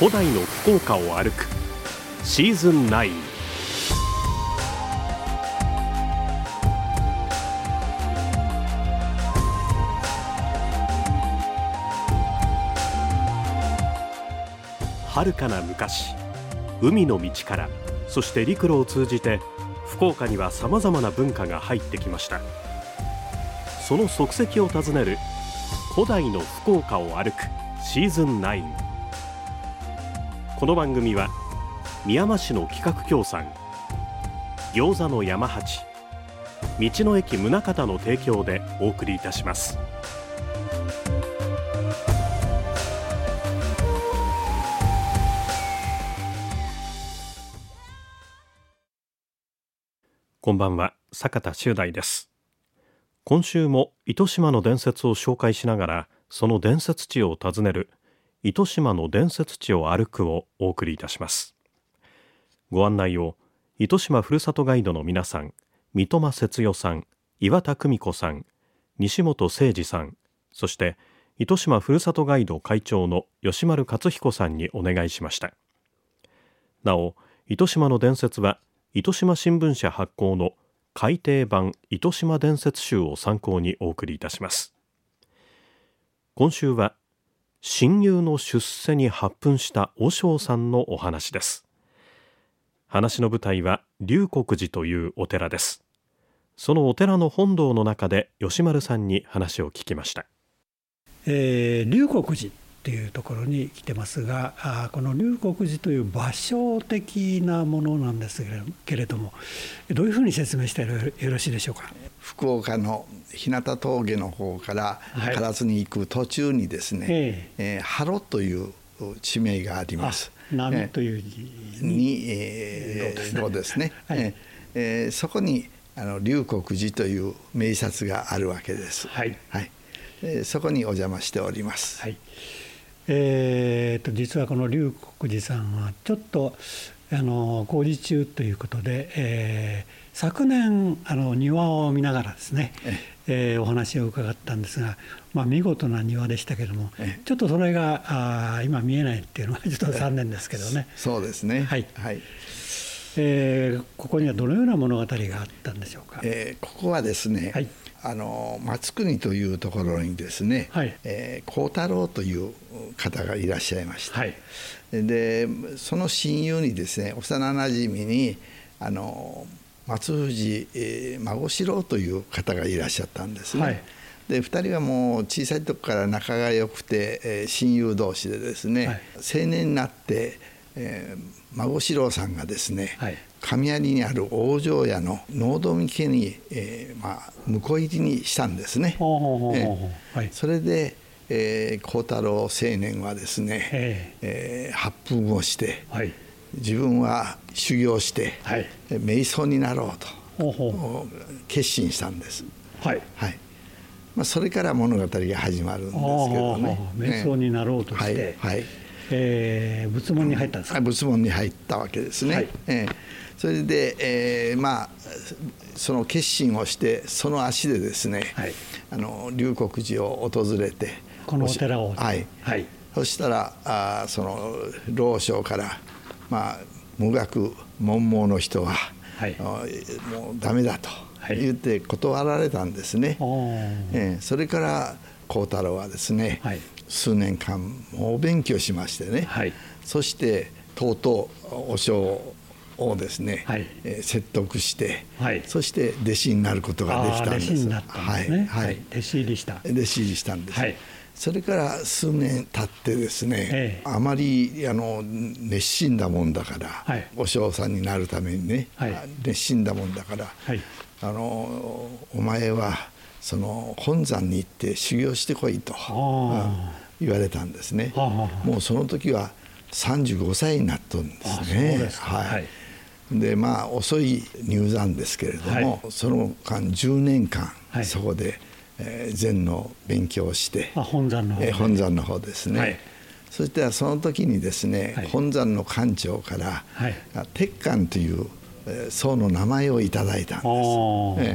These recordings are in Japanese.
古代の福岡を歩くシーズン9。遥かな昔、海の道からそして陸路を通じて福岡にはさまざまな文化が入ってきました。その足跡をたずねる古代の福岡を歩くシーズン9。この番組は宮間市の企画協賛、餃子の山八、道の駅宗像の提供でお送りいたします。こんばんは、坂田修大です。今週も糸島の伝説を紹介しながら、その伝説地を訪ねる糸島の伝説地を歩くをお送りいたします。ご案内を糸島ふるさとガイドの皆さん、三笘節代さん、岩田久美子さん、西本誠二さん、そして糸島ふるさとガイド会長の吉丸勝彦さんにお願いしました。なお、糸島の伝説は糸島新聞社発行の改訂版糸島伝説集を参考にお送りいたします。今週は親友の出世に発奮した和尚さんのお話です。話の舞台は龍谷寺というお寺です。そのお寺の本堂の中で吉丸さんに話を聞きました。 龍谷寺というところに来てますが、この龍谷寺という場所的なものなんですけれども、どういうふうに説明してよろしいでしょうか。 福岡の日向峠の方から唐津に行く途中にですね、ハロという地名があります。 波という字に炉ですね。そこに龍谷寺という名刹があるわけです。そこにお邪魔しております。 実はこの龍谷寺さんはちょっと工事中ということで、昨年庭を見ながらですね、お話を伺ったんですが、見事な庭でしたけども、ちょっとそれが今見えないっていうのはちょっと残念ですけどね。 そうですね。 ここにはどのような物語があったんでしょうか。 ここはですね、松国というところにですね、幸太郎という方がいらっしゃいました。でその親友にですね、幼なじみに松藤孫四郎という方がいらっしゃったんですね。で2人はもう小さい時から仲が良くて、親友同士でですね、青年になって孫四郎さんがですね、神有にある大庄屋の能富家に婿入りにしたんですね。それで幸太郎青年はですね、発奮をして、自分は修行して、瞑想になろうと決心したんです。それから物語が始まるんですけどね。 瞑想になろうとして、仏門に入ったんですか。 仏門に入ったわけですね。それで、その決心をしてその足でですね、龍谷寺を訪れて、 このお寺を、 そしたらその老将から、無学文盲の人は、もうダメだと言って断られたんですね。それから幸太郎はですね、数年間猛勉強しましてね、そしてとうとう和尚をですね、説得して、そして弟子になることができたんです。 弟子になったんですね。弟子入りしたんです。 それから数年経ってですね、あまり熱心だもんだから、和尚さんになるためにね、熱心だもんだから、お前はその本山に行って修行してこいと言われたんですね。もうその時は35歳になったんですね。で遅い入山ですけれども、その間10年間、そこで禅の勉強をして、 本山の方ですね。そしてその時にですね、本山の館長から鉄観という僧の名前をいただいたんです。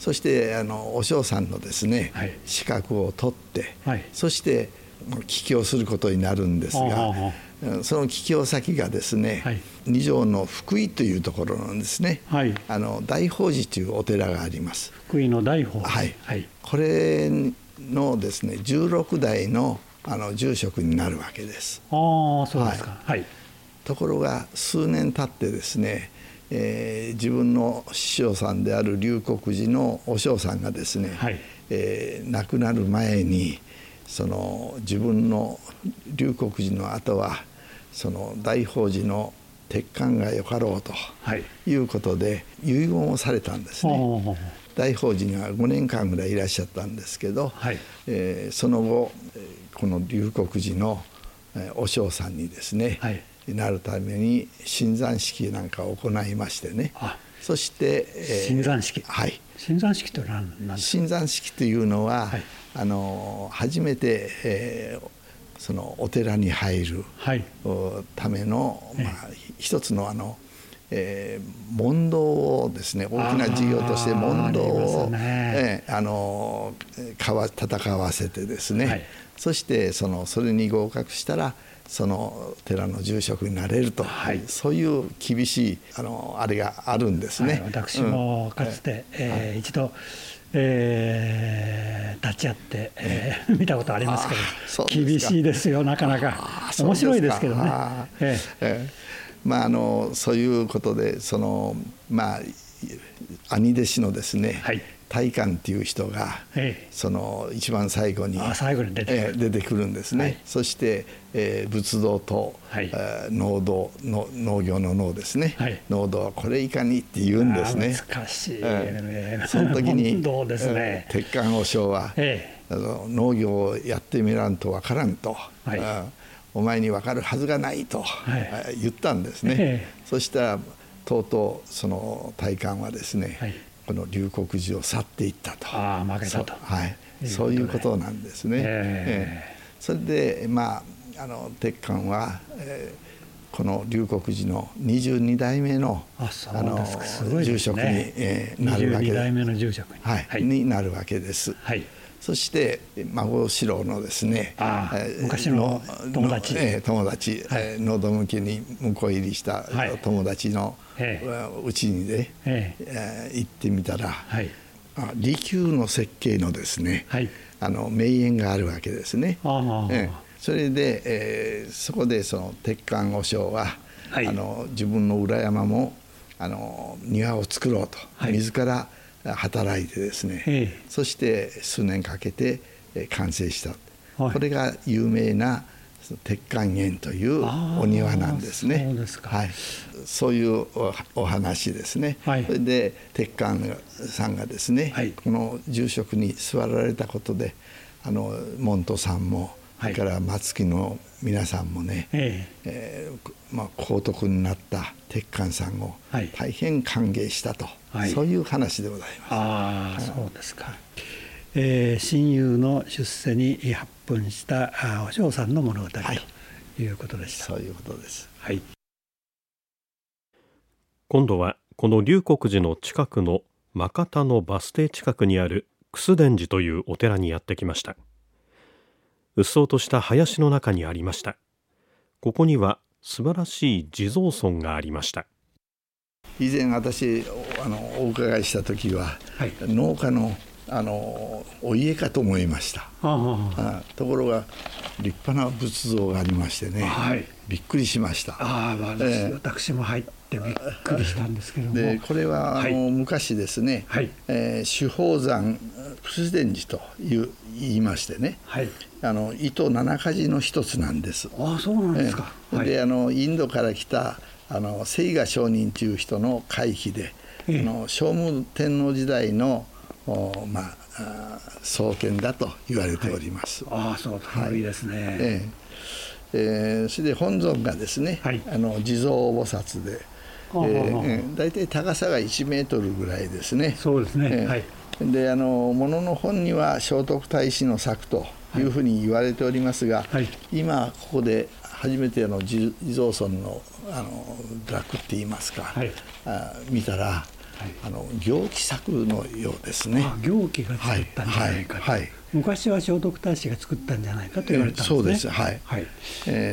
そして和尚さんのですね、資格を取って、そして帰郷することになるんですが、 その帰郷先がですね、二条の福井というところなんですね。大宝寺というお寺があります。 福井の大宝寺、 これのですね16代の住職になるわけです。 そうですか。 ところが数年経ってですね、自分の師匠さんである龍谷寺の和尚さんがですね、亡くなる前にその自分の龍谷寺の後はその大宝寺の鉄管がよかろうということで遺言をされたんですね。大宝寺には5年間ぐらいいらっしゃったんですけど、その後この龍谷寺の和尚さんにですね、なるために新山式なんかを行いましてね。そして、 新山式、新山式とは何ですか？ 新山式というのは、初めて、そのお寺に入るための、一つの問答をですね、大きな事業として問答を戦わせてですね、そしてそれに合格したらその寺の住職になれると、そういう厳しいあれがあるんですね。 私もかつて、一度、立ち会って、見たことありますけど、厳しいですよ、なかなか。面白いですけどね。 そういうことで兄弟子のですね、大観っていう人がその一番最後に出てくるんですね。そして仏道と農道の農業の農ですね、農道はこれいかにって言うんですね。 難しい。 その時に鉄管和尚は農業をやってみらんとわからんと、お前にわかるはずがないと言ったんですね。そしたらとうとうその大観はですね、この龍谷寺を去っていったと。 負けたと。 そういうことなんですね。それで鉄管は、この龍谷寺の22代目の住職になるわけで、 22代目の住職になるわけです。そして孫四郎のですね、 昔の友達、 喉向きに婿入りした友達のうちにね、行ってみたら、利休の設計のですね、名園があるわけですね。それで、そこでその鉄管和尚は、自分の裏山も庭を作ろうと、自ら働いてですね、そして数年かけて完成した、これが有名な鉄管園というお庭なんですね。そういうお話ですね。それで鉄管さんがですね、この住職に座られたことで門徒さんもそれから松木の皆さんもね、皇徳になった鉄管さんを大変歓迎したと、そういう話でございます。 そうですか。親友の出世に発奮した和尚さんの物語ということでした。 そういうことです。 今度はこの龍谷寺の近くの真方のバス停近くにある楠田寺というお寺にやってきました。うっそうとした林の中にありました。ここには素晴らしい地蔵尊がありました。 以前私お伺いした時は、農家のお家かと思いました。ところが立派な仏像がありましてね、びっくりしました。 私も入ってびっくりしたんですけども、 でこれは昔ですね、主宝山楠田寺と言いましてね、糸七か寺の一つなんです。 そうなんですか。 でインドから来た清賀上人という人の会費で、聖武天皇時代の創建だと言われております。 そう古いですね。 それで本尊がですね、地蔵菩薩で、大体高さが1メートルぐらいですね。 そうですね。 で物の本には聖徳太子の作というふうに言われておりますが、今ここで初めて地蔵尊の楽って言いますか、見たら行基作のようですね。 行基が作ったんじゃないかと、昔は聖徳太子が作ったんじゃないかと言われたんですね。 そうです。はい。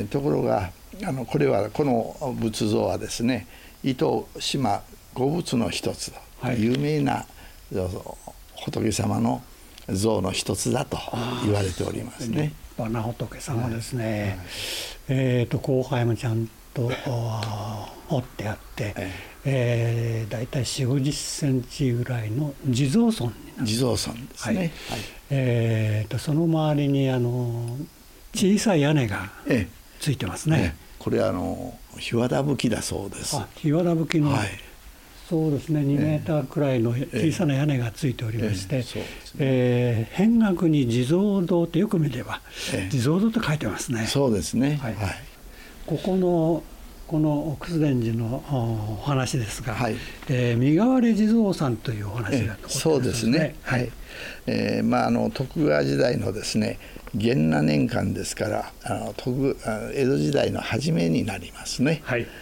ところがこの仏像はですね、糸島五仏の一つ、有名な仏様の像の一つだと言われておりますね。 立派な仏様ですね。後輩もちゃんと折ってあって、だいたい4、50センチぐらいの地蔵尊になる。 地蔵尊ですね。 その周りに小さい屋根がついてますね。 これ檜皮葺きだそうです。 檜皮葺きの、そうですね、2メーターくらいの小さな屋根がついておりまして、扁額に地蔵堂ってよく見れば地蔵堂と書いてますね。 そうですね。 この楠田寺のお話ですが、身代わり地蔵さんというお話が残ってますね。 そうですね。徳川時代のですね、元和年間ですから江戸時代の初めになりますね。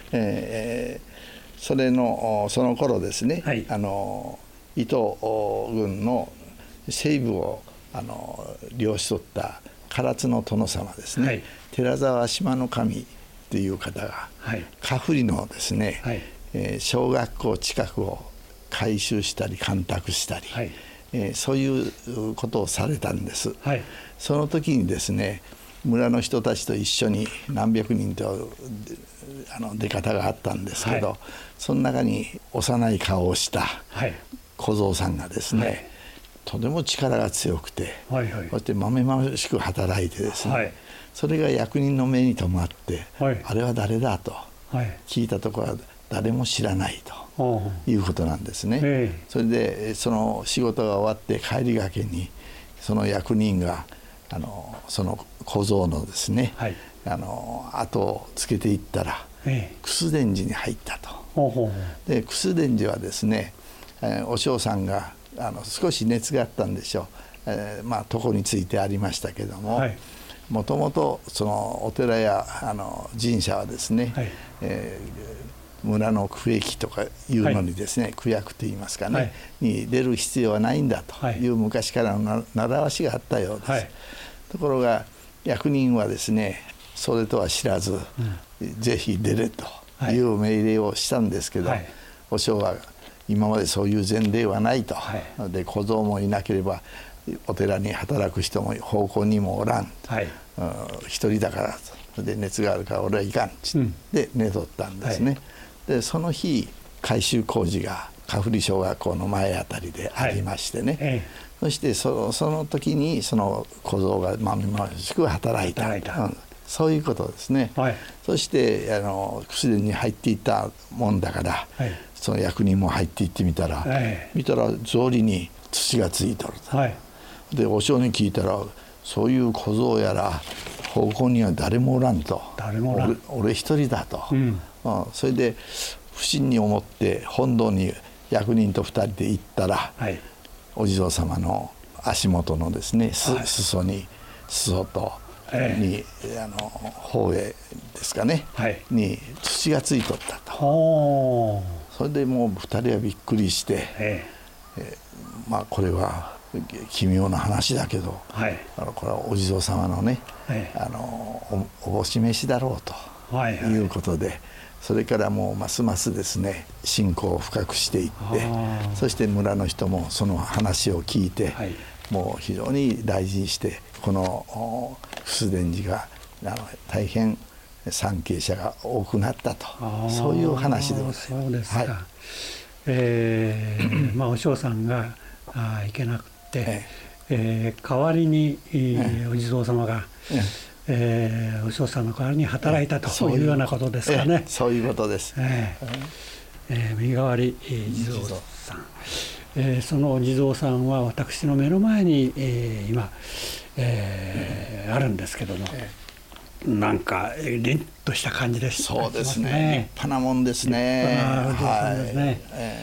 その頃ですね、伊藤軍の西部を領し取った唐津の殿様ですね、寺沢島の神という方が香振のですね、小学校近くを改修したり干拓したり、そういうことをされたんです。その時にですね、村の人たちと一緒に何百人と出方があったんですけど、その中に幼い顔をした小僧さんがですね、とても力が強くて、こうやってまめましく働いてですね、それが役人の目に留まって、あれは誰だと聞いたところは誰も知らないということなんですね。それでその仕事が終わって帰りがけにその役人がその小僧のですね、後をつけていったら楠田寺に入ったと。で楠田寺はですね、お尚さんが少し熱があったんでしょう、床についてありましたけども、もともとそのお寺や神社はですね、村の区域とかいうのにですね、区役といいますかね、に出る必要はないんだという昔からの習わしがあったようです。ところが役人はですね、それとは知らず、ぜひ出れという命令をしたんですけど、和尚は今までそういう前例はないと、で小僧もいなければお寺に働く人も奉公にもおらん、一人だからと、で熱があるから俺はいかんで寝とったんですね。でその日改修工事が香振小学校の前あたりでありましてね、そしてその時にその小僧がまめましく働いた、そういうことですね。そして楠田に入っていったもんだから、その役人も入っていってみたら、草履に土がついとると、で和尚に聞いたら、そういう小僧やら奉公には誰もおらんと、俺一人だと、それで不審に思って本堂に役人と2人で行ったら、お地蔵様の足元のですね、裾とに方へですかね、に土がついとったと。それでもう2人はびっくりして、これは奇妙な話だけど、これはお地蔵様のね、おぼし飯だろうということで、それからもうますますですね、信仰を深くしていって、そして村の人もその話を聞いて、もう非常に大事にして、この楠田寺が大変参詣者が多くなったと、そういう話でございます。 そうですか。お尚さんが行けなくて、代わりにお地蔵様が、お尚さんの代わりに働いたというようなことですかね。 そういうことです。 身代わり地蔵さん、そのお地蔵さんは私の目の前に、今、あるんですけども、なんか凛とした感じです。 そうですね。立派なもんですね。 立派なお地蔵さん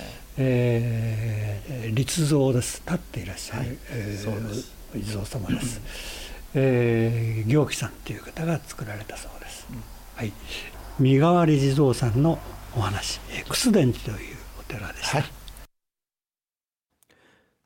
ですね。立像です。立っていらっしゃる、お地蔵様です。行基さんという方が作られたそうです。身代わり地蔵さんのお話、楠田寺というお寺でした。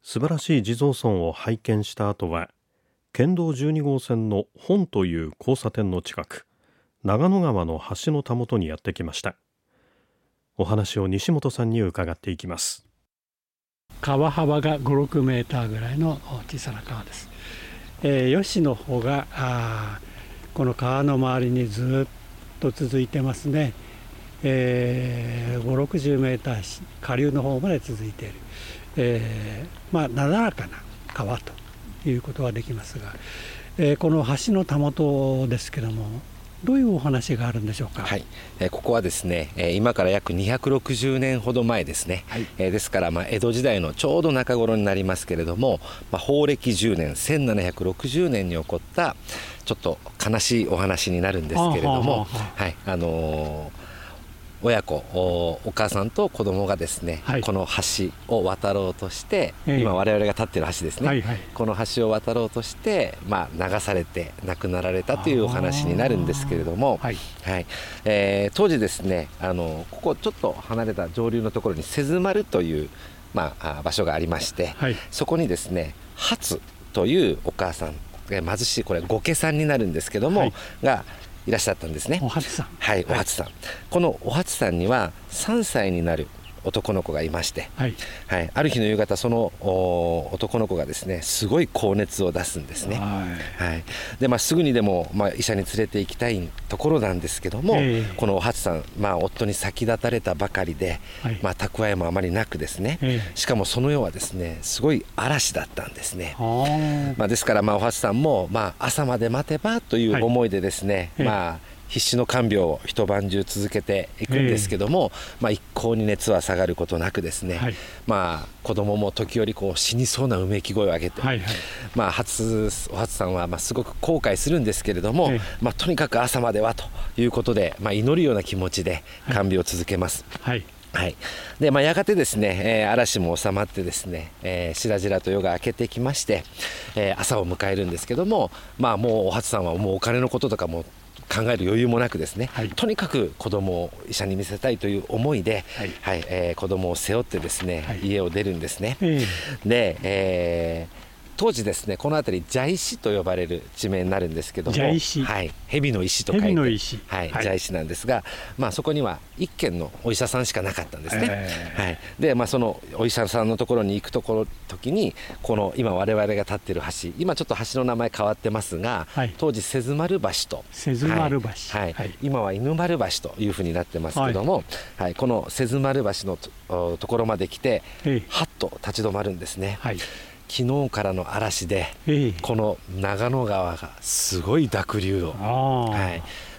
素晴らしい地蔵尊を拝見した後は、県道12号線の本という交差点の近く、長野川の橋のたもとにやってきました。お話を西本さんに伺っていきます。 川幅が5、6メーターぐらいの小さな川です。吉の方がこの川の周りにずっと続いてますね。5、60メーター下流の方まで続いている、なだらかな川ということができますが、この橋のたもとですけども、どういうお話があるんでしょうか。 はい、ここはですね、今から約260年ほど前ですね、はい、ですから江戸時代のちょうど中頃になりますけれども、宝暦10年1760年に起こったちょっと悲しいお話になるんですけれども、はい、親子、お母さんと子供がですね、はい、この橋を渡ろうとして、今我々が立っている橋ですね、はいはい、この橋を渡ろうとして、流されて亡くなられたというお話になるんですけれども、はいはい、当時ですね、ここちょっと離れた上流のところに瀬津丸という、場所がありまして、はい、そこにですね初というお母さん、貧しいこれ御家さんになるんですけども、はい、がいらっしゃったんですね。 お初さん。 はい、お初さん。このお初さんには3歳になる男の子がいまして、はいはい、ある日の夕方、その男の子がですねすごい高熱を出すんですね。はいはい、ですぐにでも、医者に連れて行きたいところなんですけども、このお初さん、夫に先立たれたばかりで、はい、蓄えもあまりなくですね、しかもその夜はですねすごい嵐だったんですね。ですから、お初さんも、朝まで待てばという思いでですね、必死の看病を一晩中続けていくんですけども、一向に熱は下がることなくですね、はい、子供も時折死にそうなうめき声を上げて、はいはい、お初さんはすごく後悔するんですけれども、とにかく朝まではということで、祈るような気持ちで看病を続けます。はいはい、でやがてですね、嵐も収まってですね、しらじらと夜が明けてきまして、朝を迎えるんですけども、もうお初さんはもうお金のこととかも考える余裕もなくですね、はい、とにかく子供を医者に見せたいという思いで、はいはい子供を背負ってですね、はい、家を出るんですね。で、当時ですねこの辺り蛇石と呼ばれる地名になるんですけども、蛇石、はい、蛇の石と書いて蛇の石、はいはい、蛇石なんですが、そこには一軒のお医者さんしかなかったんですね。はい、で、そのお医者さんのところに行く時にこの今我々が立っている橋、今ちょっと橋の名前変わってますが、はい、当時瀬津丸橋と瀬津丸橋、はいはい、今は犬丸橋というふうになってますけども、はいはい、この瀬津丸橋の ところまで来てはっと立ち止まるんですね。はい、昨日からの嵐で、この長野川がすごい濁流を、はい、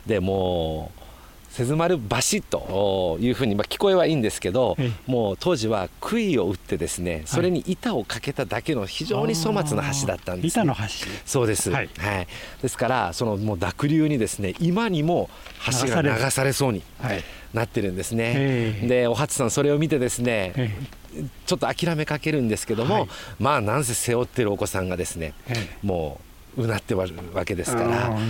でもう瀬津丸橋というふうに、聞こえはいいんですけど、もう当時は杭を打ってですねそれに板をかけただけの非常に粗末な橋だったんです、ね、 板の橋。 そうです、はいはい、ですからそのもう濁流にですね今にも橋が流されそうになってるんですね。でお初さんそれを見てですね、ちょっと諦めかけるんですけども、はい、なんせ背負ってるお子さんがですね、もううなってるわけですから、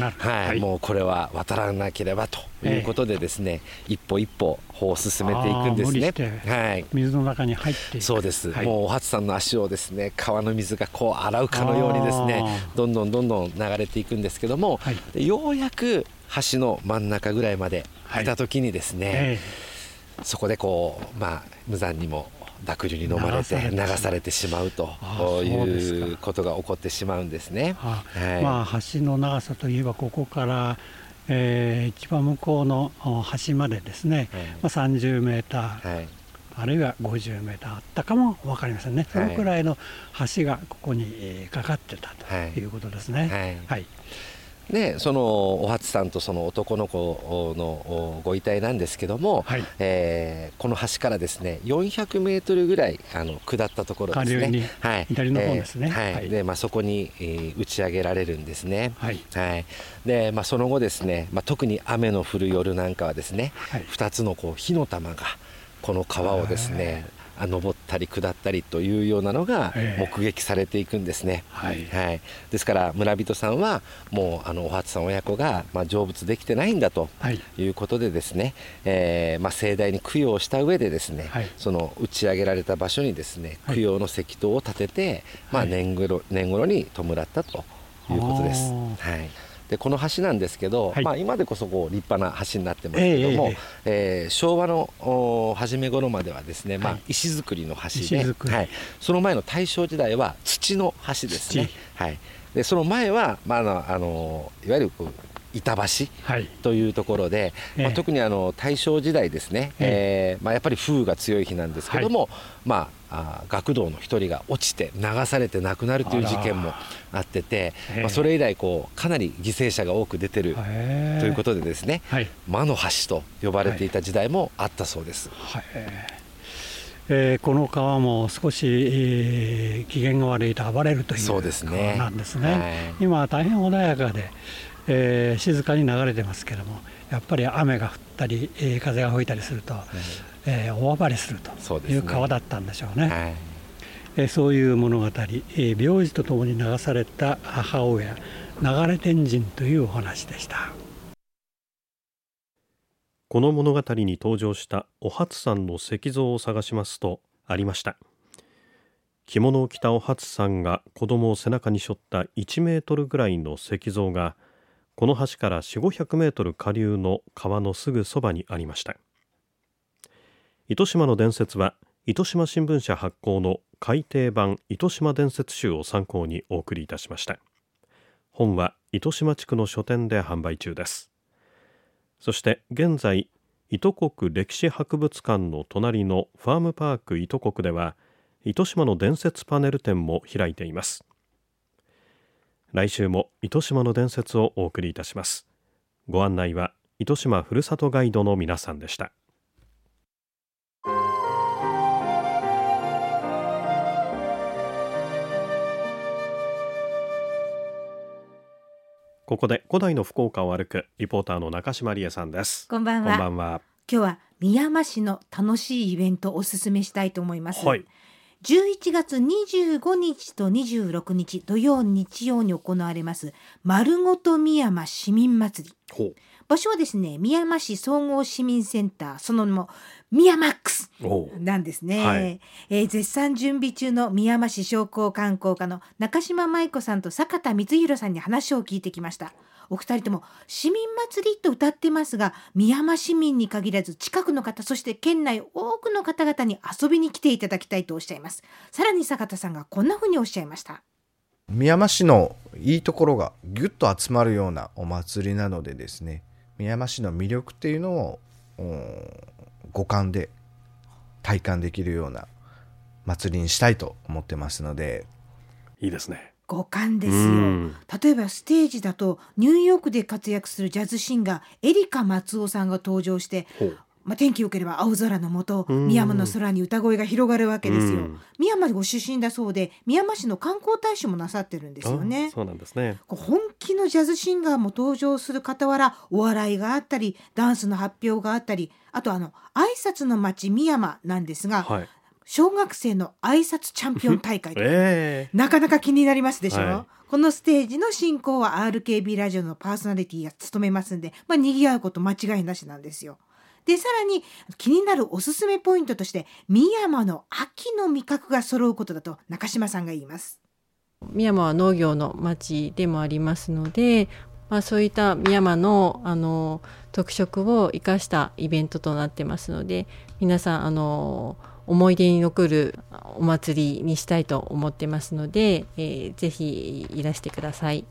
はい、もうこれは渡らなければということでですね、一歩一歩歩を進めていくんですね。 はい、水の中に入っていく。 そうです、はい、もうお初さんの足をですね川の水がこう洗うかのようにですねどんどん流れていくんですけども、はい、ようやく橋の真ん中ぐらいまで来た時にですね、そこでこう、無残にも濁流に飲まれて流されてしまうということが起こってしまうんですね。 橋の長さといえばここから、一番向こうの橋までですね、30メーター、あるいは50メーターあったかも分かりませんね。そのくらいの橋がここにかかってたということですね。はいでそのお初さんとその男の子のご遺体なんですけども、はいこの橋からですね400メートルぐらい下ったところですね、 はい、左の方ですね、 はいでそこに、打ち上げられるんですね。はいはいでその後ですね、特に雨の降る夜なんかはですね、2つのこう火の玉がこの川をですね登っったり下ったりというようなのが目撃されていくんですね。ですから村人さんはもうお初さん親子が成仏できてないんだということでですね、盛大に供養した上でですね、その打ち上げられた場所にですね供養の石塔を建てて、年頃に弔ったということです。でこの橋なんですけど、今でこそ立派な橋になってますけども、昭和の初め頃まではですね、石造りの橋で、その前の大正時代は土の橋ですね。でその前は、いわゆる板橋というところで、特に大正時代ですね、やっぱり風雨が強い日なんですけども、学童の一人が落ちて流されて亡くなるという事件もあってて、それ以来かなり犠牲者が多く出てるということでですね、魔の橋と呼ばれていた時代もあったそうです。 この川も少し、機嫌が悪いと暴れるという川なんですね。今は大変穏やかで、静かに流れてますけども、やっぱり雨が降ったり、風が吹いたりすると、大暴れするという川だったんでしょうね。そういう物語、名字とともに流された母親、流れ天神というお話でした。 この物語に登場したお初さんの石像を探しますとありました。着物を着たお初さんが子供を背中に背負った1メートルぐらいの石像がこの橋から4、500メートル下流の川のすぐそばにありました。糸島の伝説は糸島新聞社発行の改訂版糸島伝説集を参考にお送りいたしました。本は糸島地区の書店で販売中です。そして現在糸国歴史博物館の隣のファームパーク糸国では糸島の伝説パネル展も開いています。来週も糸島の伝説をお送りいたします。ご案内は糸島ふるさとガイドの皆さんでした。ここで古代の福岡を歩くリポーターの中島理恵さんです。 こんばんは。 こんばんは。 今日は宮山市の楽しいイベントをお勧めしたいと思います。11月25日と26日土曜日曜に行われます丸ごと宮山市民祭り。場所はですね、宮山市総合市民センター、その名もミヤマックスなんですね。絶賛準備中の宮山市商工観光課の中島舞子さんと坂田光弘さんに話を聞いてきました。お二人とも市民祭りと歌ってますが、宮山市民に限らず近くの方、そして県内多くの方々に遊びに来ていただきたいとおっしゃいます。さらに坂田さんがこんなふうにおっしゃいました。 宮山市のいいところがぎゅっと集まるようなお祭りなのでですね、宮山市の魅力っていうのを五感で体感できるような祭りにしたいと思ってますので。 いいですね。 五感ですよ。例えばステージだとニューヨークで活躍するジャズシンガーエリカ松尾さんが登場して、天気良ければ青空の下、宮山の空に歌声が広がるわけですよ。宮山ご出身だそうで、宮山市の観光大使もなさってるんですよね。 そうなんですね。 本気のジャズシンガーも登場する傍ら、お笑いがあったりダンスの発表があったり、あと挨拶の町宮山なんですが、小学生の挨拶チャンピオン大会とか、なかなか気になりますでしょ。このステージの進行は RKB ラジオのパーソナリティが務めますんで、賑わうこと間違いなしなんですよ。でさらに気になるおすすめポイントとして、宮山の秋の味覚が揃うことだと中島さんが言います。 宮山は農業の町でもありますので、そういった宮山の、特色を生かしたイベントとなってますので、皆さん思い出に残るお祭りにしたいと思ってますので、ぜひいらしてください。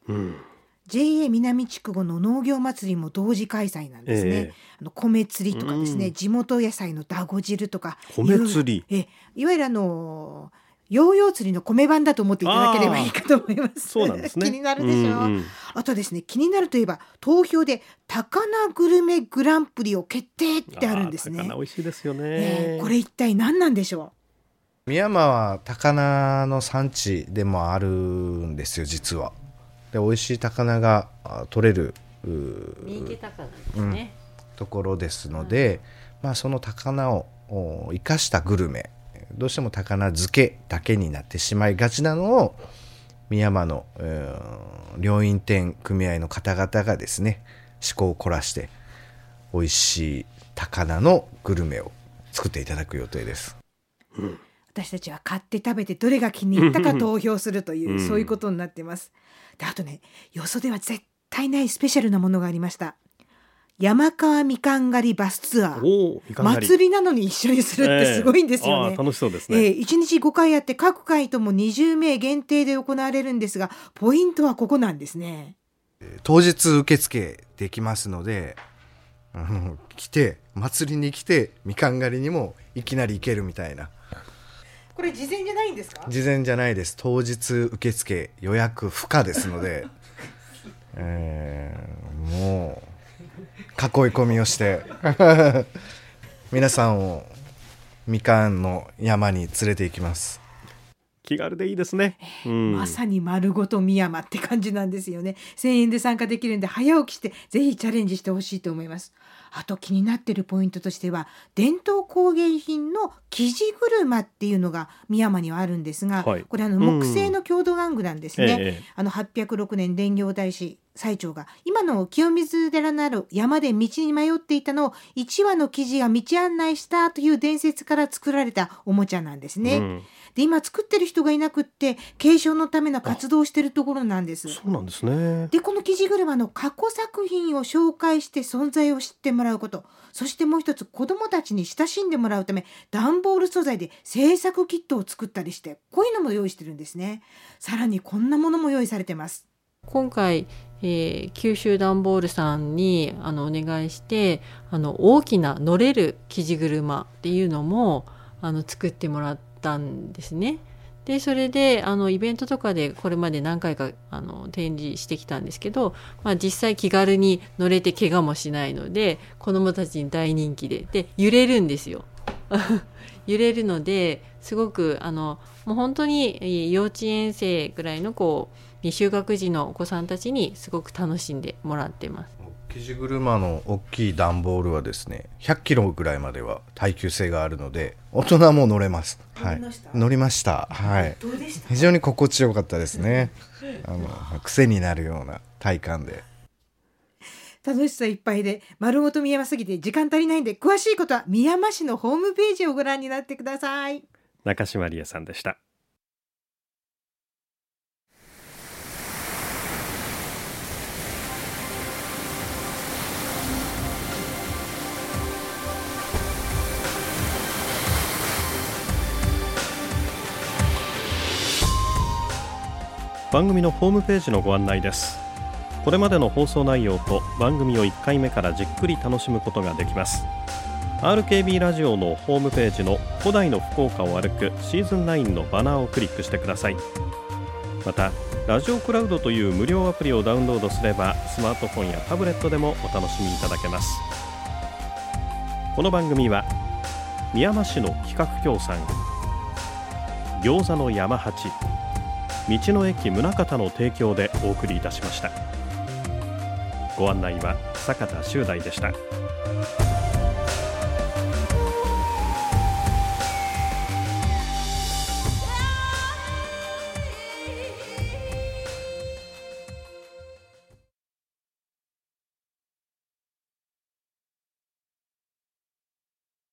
JA 南筑後の農業祭りも同時開催なんですね。米釣りとかですね、地元野菜のだご汁とか、 米釣り、 いわゆるヨーヨー釣りの米版だと思っていただければいいかと思います。 そうなんですね。 気になるでしょ。あとですね、気になるといえば投票で高菜グルメグランプリを決定ってあるんですね。 高菜美味しいですよね。 これ一体何なんでしょう。宮山は高菜の産地でもあるんですよ、実は。で美味しい高菜が取れる三池高菜ですね、 ところですので、その高菜を生かしたグルメどうしても高菜漬けだけになってしまいがちなのを、美山の、両院店組合の方々がですね、趣向を凝らして美味しい高菜のグルメを作っていただく予定です。 私たちは買って食べてどれが気に入ったか投票するというそういうことになってます。で、あとね、よそでは絶対ないスペシャルなものがありました。山川みかん狩りバスツアー。祭りなのに一緒にするってすごいんですよね。 楽しそうですね。 1日5回やって各回とも20名限定で行われるんですが、ポイントはここなんですね。 当日受付できますので、来て祭りに来てみかん狩りにもいきなり行けるみたいな。 これ事前じゃないんですか？ 事前じゃないです。当日受付予約不可ですので、もう囲い込みをして皆さんをみかんの山に連れて行きます。 気軽でいいですね。 まさに丸ごと美山って感じなんですよね。1000円で参加できるんで早起きしてぜひチャレンジしてほしいと思います。あと気になっているポイントとしては、伝統工芸品の生地車っていうのが美山にはあるんですが、これ木製の郷土玩具なんですね。806年伝行大師最澄が今の清水寺なる山で道に迷っていたのを1羽の生地が道案内したという伝説から作られたおもちゃなんですね。で、今作ってる人がいなくって継承のための活動をしているところなんです。 そうなんですね。 で、この生地車の過去作品を紹介して存在を知ってもらうこと、そしてもう一つ子どもたちに親しんでもらうため段ボール素材で制作キットを作ったりして、こういうのも用意してるんですね。さらにこんなものも用意されてます。 今回、九州段ボールさんにお願いして大きな乗れる生地車っていうのも作ってもらったんですね。でそれでイベントとかでこれまで何回か展示してきたんですけど、実際気軽に乗れて怪我もしないので子どもたちに大人気で揺れるんですよ揺れるのですごくもう本当に幼稚園生ぐらいの就学時のお子さんたちにすごく楽しんでもらってます。 生地車の大きい段ボールはですね、100キロぐらいまでは耐久性があるので大人も乗れます。乗りました。 どうでした？ 非常に心地よかったですね。癖になるような体感で楽しさいっぱいで丸ごと美山すぎて時間足りないんで、詳しいことは美山市のホームページをご覧になってください。 中島理恵さんでした。番組のホームページのご案内です。これまでの放送内容と番組を1回目からじっくり楽しむことができます。 RKB ラジオのホームページの古代の福岡を歩くシーズン9のバナーをクリックしてください。またラジオクラウドという無料アプリをダウンロードすればスマートフォンやタブレットでもお楽しみいただけます。この番組はみやま市の企画協賛、餃子の山八、道の駅宗像の提供でお送りいたしました。ご案内は坂田修大でした。